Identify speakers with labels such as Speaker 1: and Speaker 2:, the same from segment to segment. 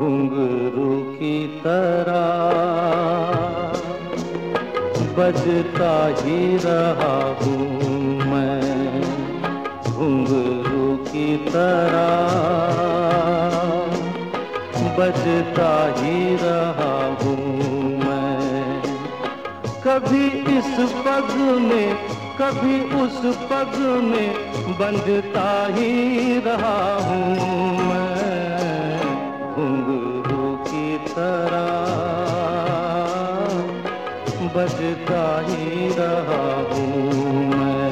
Speaker 1: घुंघरू की तरह बजता ही रहा हूँ मैं, घुंघरू की तरह बजता ही रहा हूँ मैं। कभी इस पग में कभी उस पग में बंधता ही रहा हूँ मैं, घुंघरू की तरह बजता ही रहा हूँ मैं।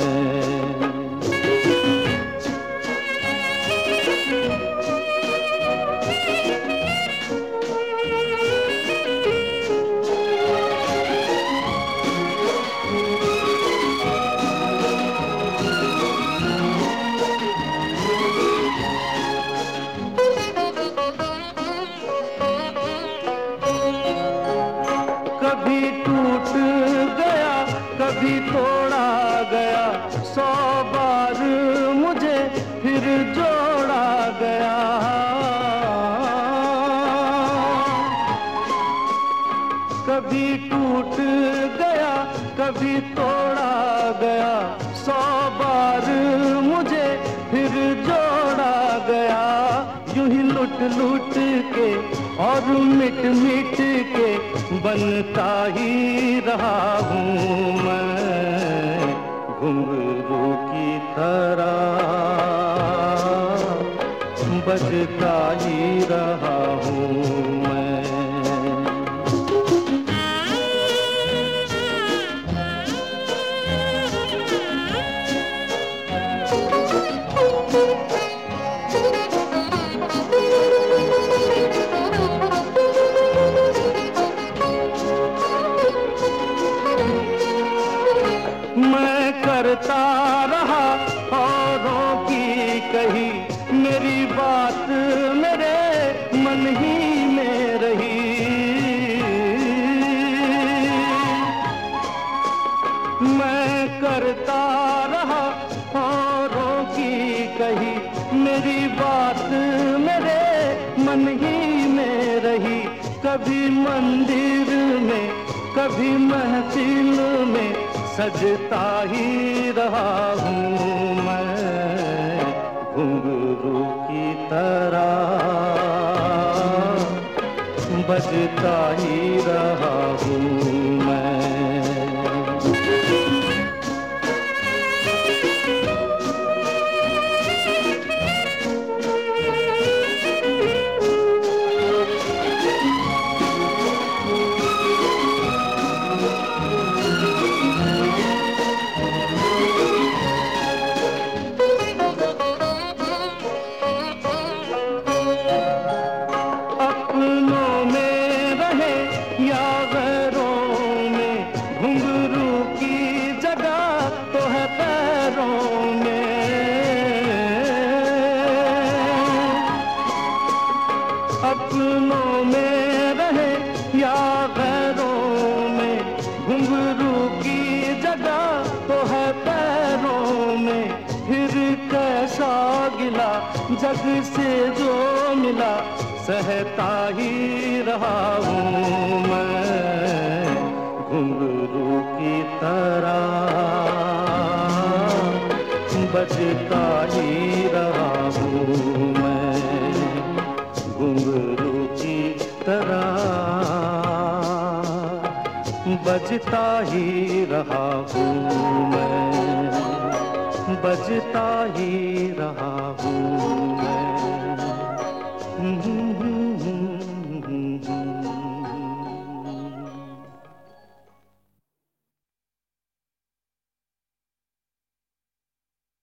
Speaker 1: कभी टूट गया कभी तोड़ा गया, 100 बार मुझे फिर जोड़ा गया। कभी टूट गया कभी तोड़ा गया, 100 बार मुझे फिर जोड़ा गया। यूं ही लुट लुट के और मिट मिट के बनता ही रहा हूँ मैं, घुंघरू की तरह बजता ही रहा हूँ मैं। मैं करता रहा औरों की कही, मेरी बात मेरे मन ही में रही। मैं करता रहा औरों की कही, मेरी बात मेरे मन ही में रही। कभी मंदिर में कभी महफिल में सजता ही रहा हूँ मैं, घुंघरू की तरह बजता ही रहा हूँ मैं। या गैरों में घुंघरू की जगह तो है पैरों में। अपनों में रहे या गैरों में घुंघरू की जगह तो है पैरों में। फिर कैसा गिला जग से जो मिला सहता ही रहा हूँ मैं, घुंघरू की तरह बजता ही रहा हूँ मैं, घुंघरू की तरह बजता ही रहा हूँ मैं, बजता ही रहा हूँ।